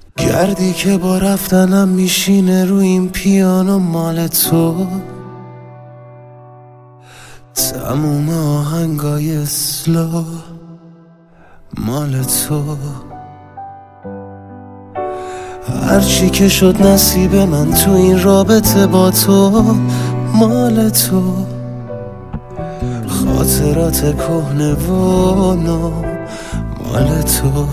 گردی که با رفتنم میشینه رو این پیانو مال تو، تموم آهنگای اسلو مال تو. هرچی که شد نصیب من تو این رابطه با تو مال تو. خاطرات کهنه و نو مال تو.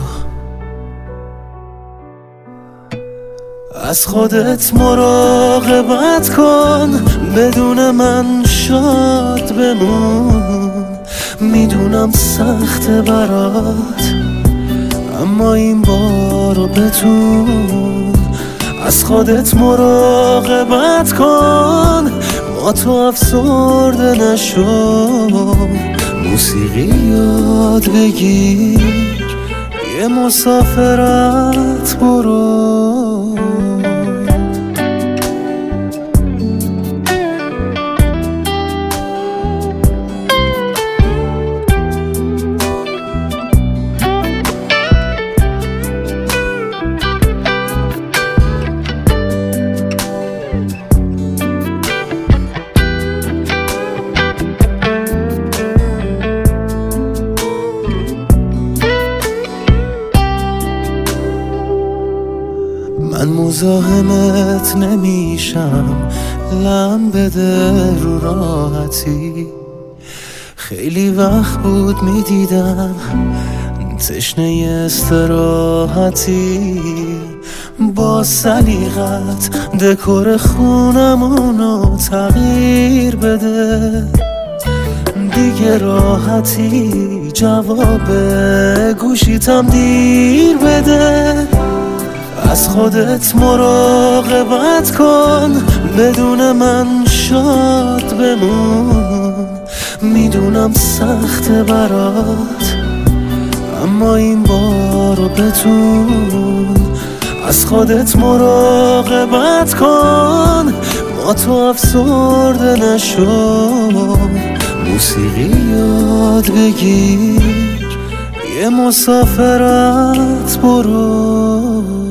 از خودت مراقبت کن، بدون من شاد بمون. میدونم سخته برات، اما این بارو بتون. از خودت مراقبت کن، با تو افسرده نشو. موسیقی یاد بگیر، یه مسافرت برو. من مزاحمت نمیشم، لم بده رو راحتی. خیلی وقت بود میدیدم تشنه استراحتی. با سلیقت دکور خونمونو تغییر بده. دیگه راحتی جواب گوشیتم دیر بده. از خودت مراقبت کن، بدون من شاد بمون. میدونم سخته برات، اما این بارو بتون. از خودت مراقبت کن، با تو افسرده نشو. موسیقی یاد بگیر، یه مسافرت برو.